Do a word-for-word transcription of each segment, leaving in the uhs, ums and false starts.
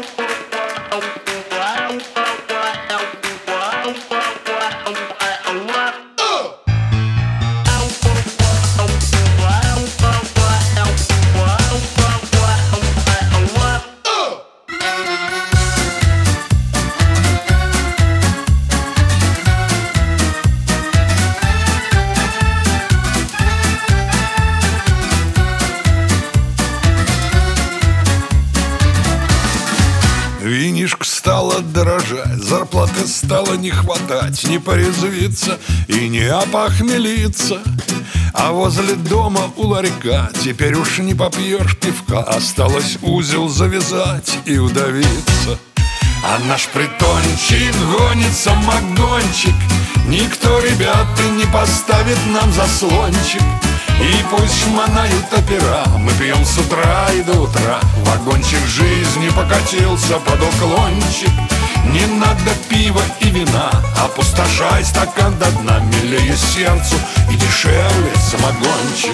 Винишко стало дорожать, зарплаты стало не хватать, не порезвиться и не опохмелиться. А возле дома у ларька теперь уж не попьешь пивка, осталось узел завязать и удавиться. А наш притончик гонит самогончик, никто, ребята, не поставит нам заслончик. И пусть шмонают опера, мы пьем с утра и до утра. Вагончик жизни покатился под уклончик. Не надо пива и вина, опустошай стакан до дна. Милее сердцу и дешевле самогончик.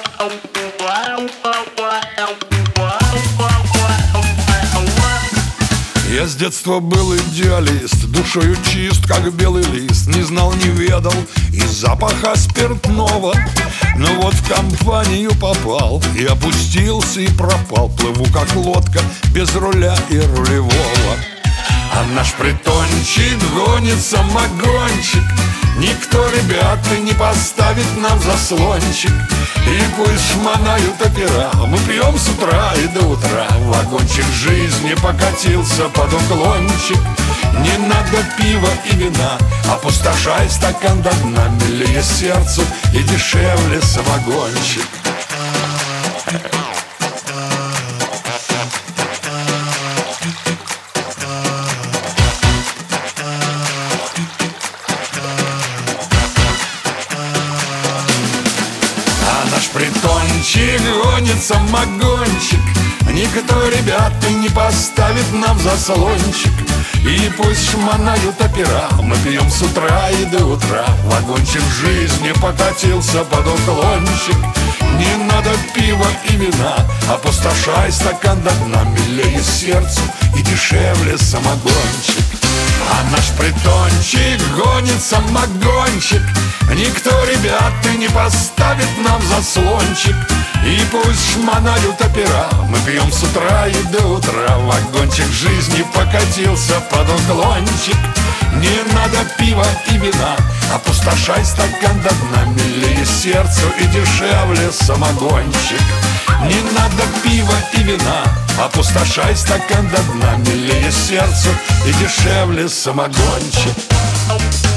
Я с детства был идеалист, душою чист, как белый лист. Не знал, не ведал и запаха спиртного. Но вот в компанию попал и опустился и пропал. Плыву как лодка без руля и рулевого. А наш притончик гонит самогончик, никто, ребята, не поставит нам заслончик. И пусть шмонают опера, мы пьем с утра и до утра. Вагончик жизни покатился под уклончик. Не надо пива и вина, опустошай стакан до дна. Милее сердцу и дешевле самогончик. Наш притончик гонит самогончик, никто, ребята, не поставит нам заслончик. И пусть шмонают опера, мы пьем с утра и до утра. Вагончик жизни покатился под уклончик. Не надо пива и вина, опустошай стакан до дна. Милее сердцу и дешевле самогончик. А наш притончик гонит самогончик, никто, ребята, не поставит нам заслончик. И пусть шмонают опера, мы пьем с утра и до утра. Вагончик жизни покатился под уклончик. Не надо пива и вина, опустошай стакан до дна. Милее сердцу и дешевле самогончик. Не надо пива и вина, опустошай стакан до дна. Милее сердцу и дешевле самогончик.